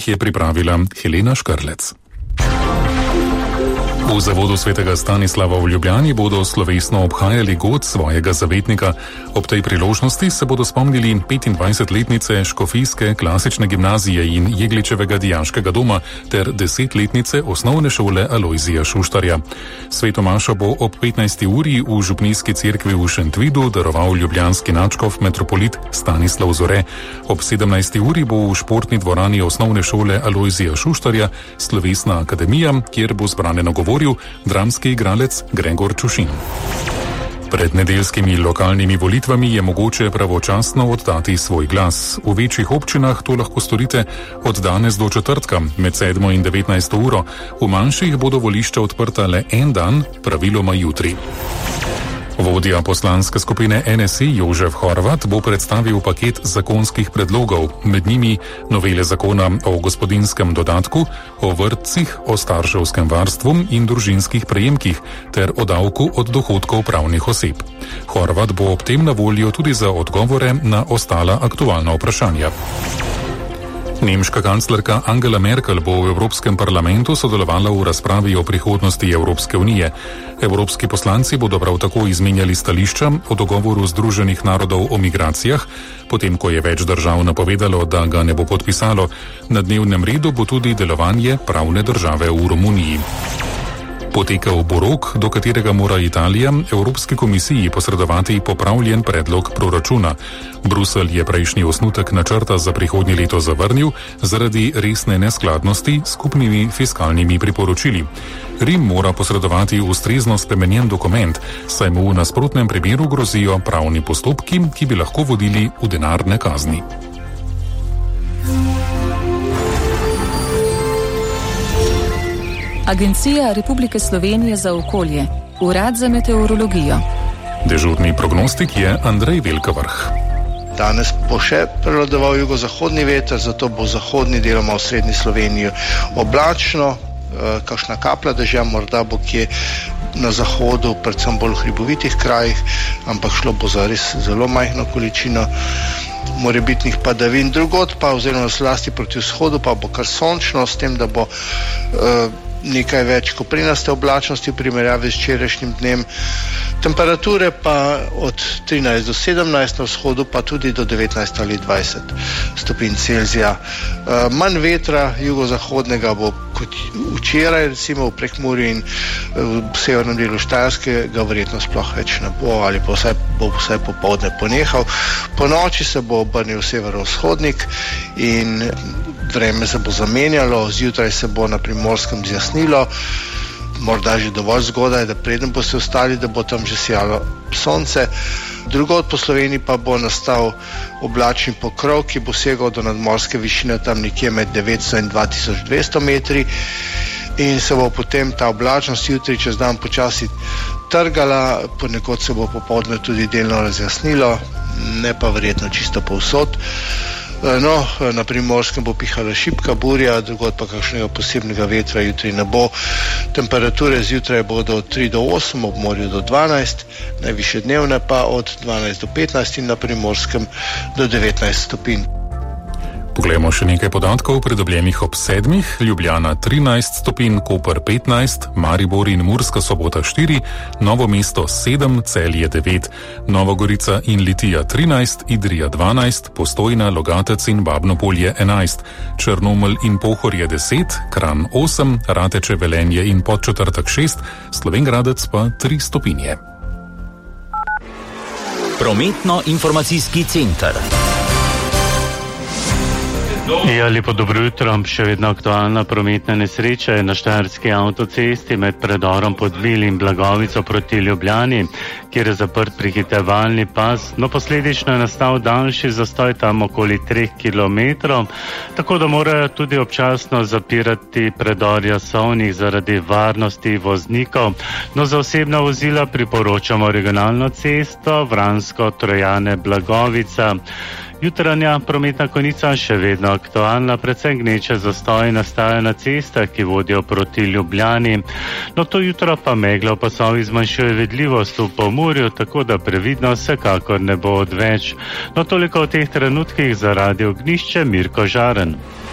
je pripravila Helena Škrlec. V zavodu svetega Stanislava v Ljubljani bodo slovesno obhajali god svojega zavetnika. Ob tej priložnosti se bodo spomnili 25-letnice Škofijske klasične gimnazije in Jegličevega dijaškega doma ter 10-letnice osnovne šole Alojzija Šuštarja. Sveto mašo bo ob 15. uri v župnijski cerkvi v Šentvidu daroval ljubljanski nadškof metropolit Stanislav Zore. Ob 17. uri bo v športni dvorani osnovne šole Alojzija Šuštarja slovesna akademija, kjer bo zbrane nagovor dramski igralec Gregor Čušin. Pred nedeljskimi lokalnimi volitvami je mogoče pravočasno oddati svoj glas. V večjih občinah to lahko storite od danes do četrtka med 7 in 19 uro. V manjših bodo volišča odprta le en dan, praviloma jutri. Vodja poslanske skupine NSI Jožef Horvat bo predstavil paket zakonskih predlogov, med njimi novele zakona o gospodinskem dodatku, o vrtcih, o starševskem varstvu in družinskih prejemkih ter o davku od dohodkov pravnih oseb. Horvat bo ob tem na voljo tudi za odgovore na ostala aktualna vprašanja. Nemška kanclerka Angela Merkel bo v Evropskem parlamentu sodelovala v razpravi o prihodnosti Evropske unije. Evropski poslanci bodo prav tako izmenjali stališča o dogovoru Združenih narodov o migracijah, potem ko je več držav napovedalo, da ga ne bo podpisalo. Na dnevnem redu bo tudi delovanje pravne države v Romuniji. Potekal bo rok, do katerega mora Italija Evropski komisiji posredovati popravljen predlog proračuna. Bruselj je prejšnji osnutek načrta za prihodnje leto zavrnil zaradi resne neskladnosti s skupnimi fiskalnimi priporočili. Rim mora posredovati ustrezno spremenjen dokument, saj mu v nasprotnem primeru grozijo pravni postopki, ki bi lahko vodili v denarne kazni. Agencija Republike Slovenije za okolje, Urad za meteorologijo. Dežurni prognostik je Andrej Velkavrh. Danes bo še prevladoval jugozahodni veter, zato bo zahodni deloma v srednji Sloveniji oblačno, kakšna kaplja dežja, morda bo kje na zahodu, predvsem bolj v hribovitih krajih, ampak šlo bo za res zelo majhno količino morebitnih padavin. Drugod pa, oziroma zlasti proti vzhodu, pa bo kar sončno, s tem, da bo nekaj več koprenaste oblačnosti v primerjavi s včerajšnjim dnem. Temperature pa od 13 do 17 na vzhodu, pa tudi do 19 ali 20 stopinj Celzija. Manj vetra jugozahodnega bo kot včeraj, recimo v Prekmurju in v severnem delu Štajerskega verjetno sploh več ne bo, ali pa bo vsaj popoldne ponehal. Po noči se bo obrnil severovzhodnik in vreme se bo zamenjalo, zjutraj se bo na Primorskem zjasnilo, morda že dovolj zgodaj, da preden boste vstali, da bo tam že sijalo sonce. Drugod po Sloveniji pa bo nastal oblačni pokrov, ki bo segal do nadmorske višine tam nekje med 900 in 2200 metri in se bo potem ta oblačnost jutri čez dan počasi trgala, ponekod se bo popoldne tudi delno razjasnilo, ne pa verjetno čisto povsod. No, na Primorskem bo pihala šibka burja, drugod pa kakšnega posebnega vetra jutri ne bo. Temperature zjutraj bodo od 3 do 8, ob morju do 12, najvišje dnevne pa od 12 do 15 in na Primorskem do 19 stopinj. Poglejmo še nekaj podatkov pridobljenih ob 7. Ljubljana 13 stopinj, Koper 15, Maribor in Murska Sobota 4, Novo mesto 7, Celje 9, Nova Gorica in Litija 13, Idrija 12, Postojna, Logatec in Babno Polje 11, Črnomelj in Pohorje 10, Kranj 8, Rateče, Velenje in Podčetrtek 6, Slovenj Gradec pa 3 stopinje. Prometno-informacijski center. Ja, lepo dobro jutro. Še vedno aktualna prometna nesreča je na štajerski avtocesti med predorom Podvil in Blagovico proti Ljubljani, kjer je zaprt prehitevalni pas. No, posledično je nastal daljši zastoj tam okoli 3 kilometrov, tako da morajo tudi občasno zapirati predor Jasovnik zaradi varnosti voznikov. No, za osebna vozila priporočamo regionalno cesto Vransko-Trojane-Blagovica. Jutranja prometna konica še vedno aktualna, predvsem gneče zastoji nastajajo na cestah, ki vodijo proti Ljubljani. No, to jutro pa megla v pasovih zmanjšuje vidljivost v Pomurju, tako da previdnost vsekakor ne bo odveč. No, toliko v teh trenutkih za Radio Ognjišče, Mirko Žaren.